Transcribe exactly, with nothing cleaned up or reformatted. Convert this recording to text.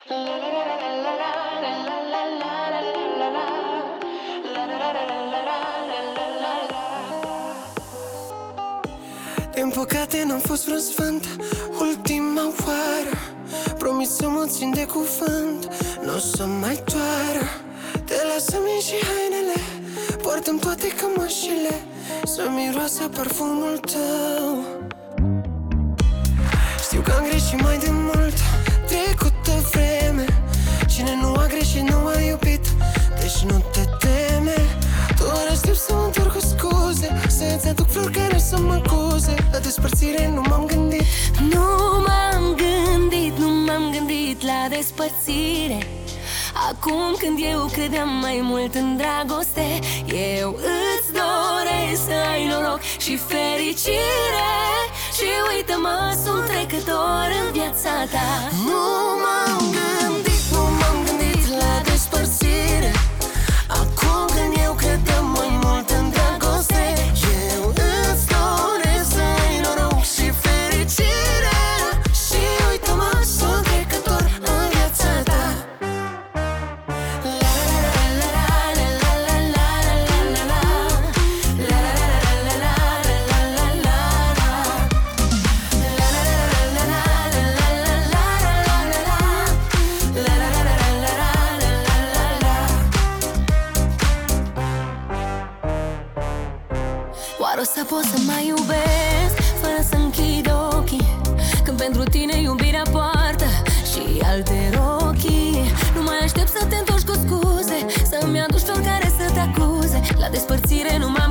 Din păcate n-am fost vreo sfânt ultima oară. Promit să mă țin de cuvânt, n-o să mai doară. Te lasă-mi și hainele, poartă-mi toate cămășile, să miroasă parfumul tău. Știu că am greșit mai de mult, trecută vreme. Cine nu a greșit nu a iubit, deci nu te teme. Doar aștept să mă întorc cu scuze, să-ți aduc flori care să mă acuze. La despărțire nu m-am gândit. Nu m-am gândit, nu m-am gândit la despărțire. Acum când eu credeam mai mult în dragoste, eu îți doresc să ai noroc și fericire. Și uită-mă, sunt trecător în viața ta. Nu m-am gândit, nu m-am gândit la despărțire. Acum când eu credeam mai mult în dragoste, eu îți doresc să ai noroc și fericire. Și uită-mă, sunt trecător în viața ta. Oare o să pot să mai iubesc fără să închid ochii, când pentru tine iubirea poartă și alte rochii? Nu mai aștept să te întorci cu scuze, să-mi aduci flori care să te acuze. La despărțire nu m-am